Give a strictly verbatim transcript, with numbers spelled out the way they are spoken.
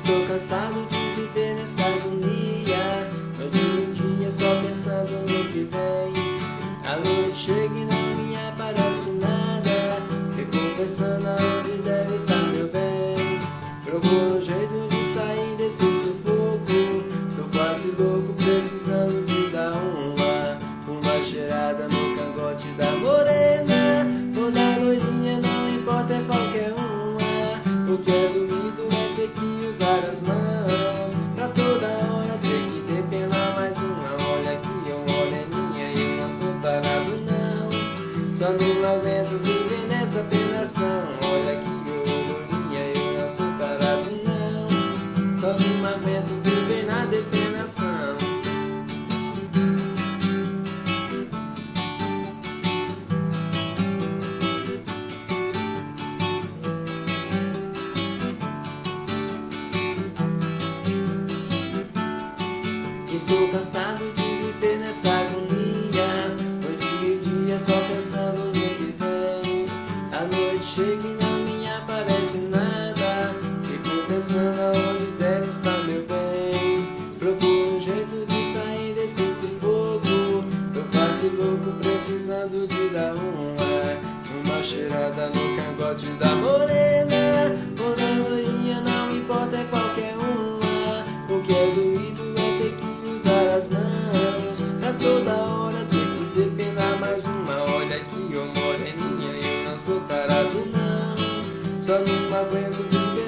Estou cansado de viver nessa agonia, noite e dia só pensando no que vem. A noite chega e não me aparece nada, fico pensando aonde deve estar meu bem. Procuro um jeito de sair desse sufoco, tô quase louco precisando de dar uma Uma cheirada no cangote da morena. Toda loirinha, não importa, é qualquer uma. O que é doído é ter que usar as mãos, pra toda hora ter que depenar mais uma. Olha aqui, eu moreninha e eu não sou tarado não, só não aguento viver nessa penação. Olha aqui, eu loirinha, eu não sou tarado não, só não aguento viver na depenação. Estou cansado de viver nessa agonia, noite e dia só pensando no que vem. A noite chega e não me aparece nada, fico pensando aonde deve estar meu bem. Procuro um jeito de sair desse sufoco, tô quase louco precisando de dar uma Uma cheirada no cangote da morena. Toda loirinha, não importa, é qualquer uma. O que é doído é ter que usar as mãos, pra toda hora ter que depenar mais uma. Olha aqui, ô moreninha, eu não sou tarado não, só não aguento viver